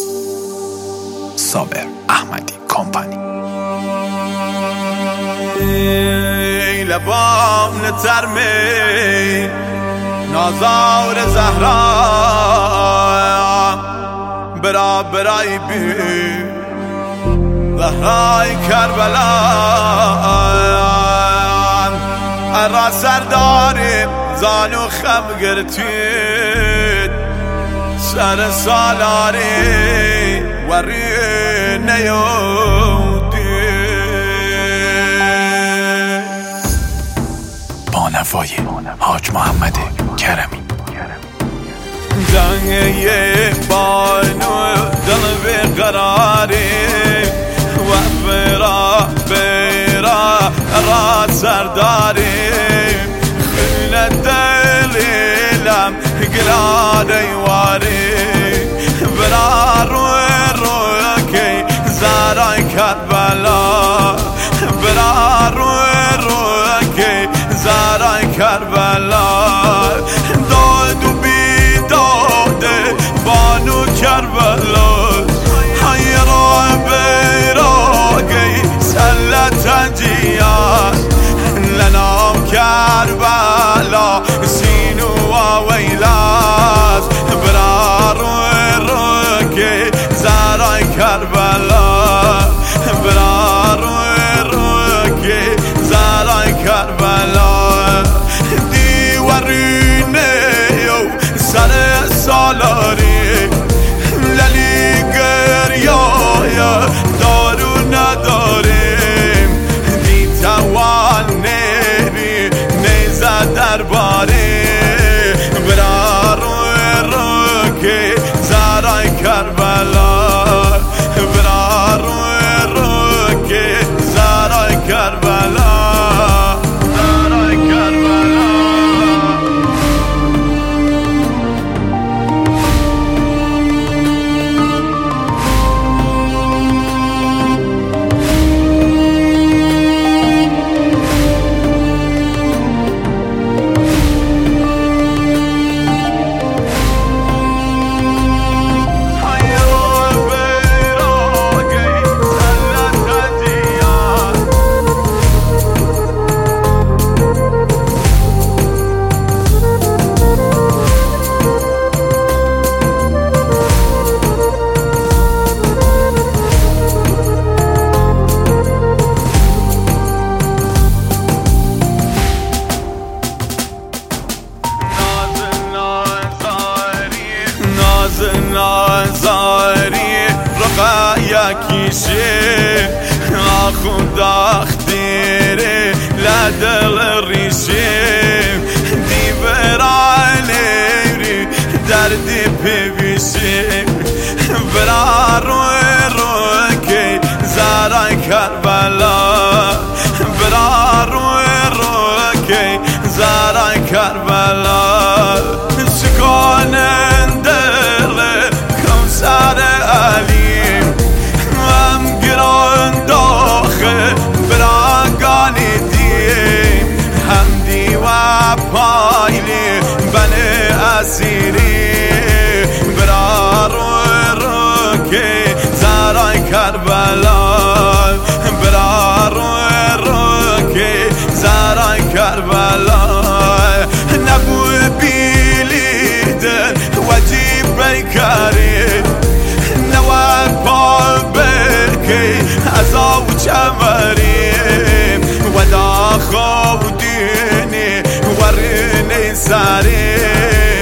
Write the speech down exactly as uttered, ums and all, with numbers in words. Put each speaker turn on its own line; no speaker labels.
صابر احمدی کمپانی.
ای لبام لترمی نازار زهرا برا برای بی زهرای کربلا ارا سرداریم زانو خم گرتید سر سالاری وری نیودی
با نوای حاج محمد کرمی.
جنگه بانو دل بیقراری و برا برا را سرداری خیل دلیلم گلادی واری برا روی روی که زارای کربلا برا روی روی که زارای کربلا داد و بیداد بانو کربلا حیرا بیراگی سلت جیان لنام کربلا سینو و ویلاز برا روی روی که زارای کربلا برا روی روی که زارای کربلا دیوارینه یو سر سالاری للی گریای دارو نداریم دی توان نیری نیزه درباری برا روی روی که زارای کربلا برا روی روی که زارای کربلا زارای کربلا. نازاری رقا یکیشه آخون داختیره لدل ریشه دی برالیری دردی پیویشه برا روی روی که زارای کربلا برا روی روی که زارای کربلا سکاننده سر علیم هم گران داخل براگانی دیم هم دیوه پایلی بله اسیری برا روی رو که زارای کربلا برا روی رو که زارای کربلا نبوی بیلیدن وجیب بیکاری نوال پال بکی ازاو چمریم و داخو دینی ورینی سریم